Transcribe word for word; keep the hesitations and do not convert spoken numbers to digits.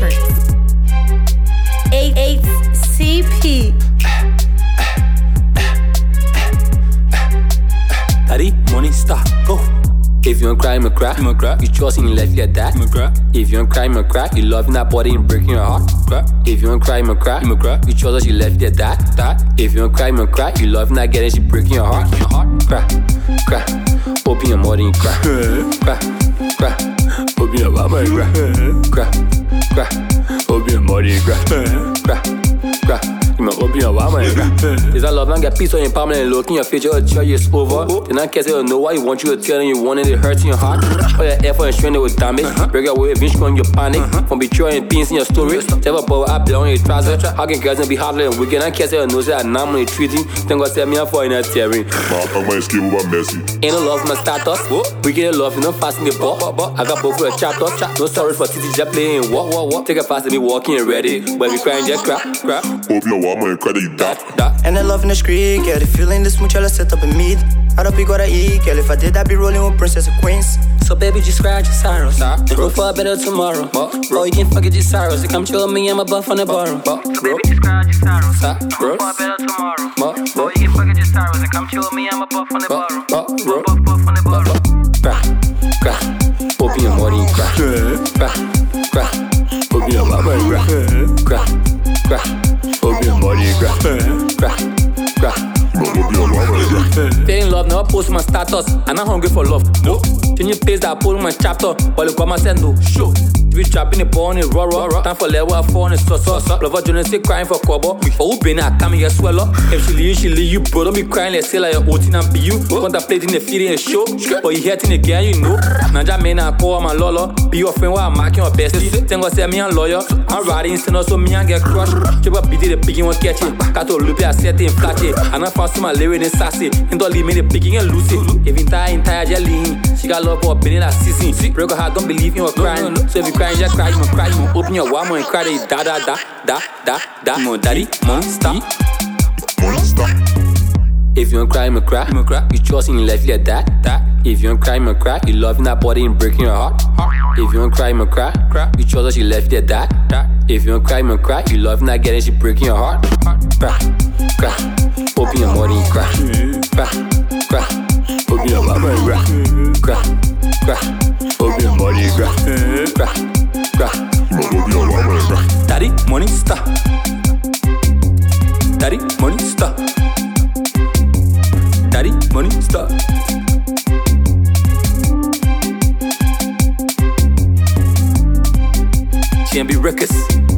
Records. eight C P. Daddy, money, stop, go. If you don't cry, I'ma cry, I'ma cry. You trust in your life like that, I'ma cry. If you don't cry, I'ma cry. You loving that body and breaking your heart, cry. If you don't cry, I'ma cry, I'ma cry. You trust that she left like that, that. If you don't cry, I'ma cry. You loving that getting she breaking your heart, your heart, cry, cry. Open your mouth and cry, cry, cry. Open your mouth and cry, cry, cry. Open your mouth and cry, cry, cry. You might open your mouth and cry. Is that love not get peace on your palm and look in your future or tell you it's over? Then I can't say know why you want you to tell and you want it, it hurts in your heart. All your effort and strength with damage. Break away eventually on your panic. From betraying things in your story. Tell about I belong in your trousers. How can girls be harder and wicked? I can't say no say I'm not only treating. Then God set me up for in a tearing. I'm my escape over messy. Ain't no love my status. We get love, you know, fast in the ball. I got both for a chapter. No sorry for Titi Jet playing. Walk, walk, walk. Take a fast and be walking and ready. But we crying, just crap, crap. Open your mouth and cry that you die. And the love in the street, yeah, the feeling this much, I'll set up a meet. I don't pick what I eat, girl. If I did, I'd be rolling with princess and queens. So baby, just scratch your sorrows and hope for a better tomorrow. Bro, you can forget your sorrows. You come chill with me, I'm a buff on the bottom. So baby, just scratch your sorrows and hope for a better tomorrow. Bro, you can forget your sorrows and come chill with me, I'm a buff on the bottom. Buff, buff on the bottom. Cry, cry. Open your mouth and cry, cry, cry. Open your mouth and cry, cry, cry. Open your mouth and cry, cry, cry. Stay in love, never post my status. I'm not hungry for love, no. Change your pace that I post my chapter. But look what my send, no. Show. We trapping the ball in raw, raw. Time for level, I fall in the sauce, sauce. Lover journalist say crying for cover. Oh, who been at coming here swallow? If she leave, she leave you, bro. Don't be crying, let's say like you're O T and be you. Contemplating the feeling and show. But you hearing the girl, you know. Nanja man, I call my lolo. Be your friend while I'm marking your bestie. Then go say me and lawyer. I'm riding instant, so me and get crushed. Triple beat the picking one catch it. Kato loop I set it and flash it. And I found some lyric and sassy. And don't leave me the picking and lose it. If entire, entire jelly. She got love for a penny that season. Break her heart, don't believe in her crying. So if you crying, just cry, you cry. You open your warm and cry, they da da da da da da. Mo daddy, monster, monster. If you don't cry, I'ma cry, I'ma cry. You trust in your life like that, that. If you don't cry, I'ma cry. You loving that body and breaking your heart, heart. If you don't cry, I'ma cry, cry. You trust that she left like that, that. If you don't cry, I'ma cry. You loving that getting she breaking your heart, heart. Cry, cry. Open your mouth and cry, cry, cry. Open your mouth and cry, cry, cry. Open your mouth and cry, cry, cry. Daddy, money, stop. Daddy, money, stop. Daddy, money, stop. G M B Records.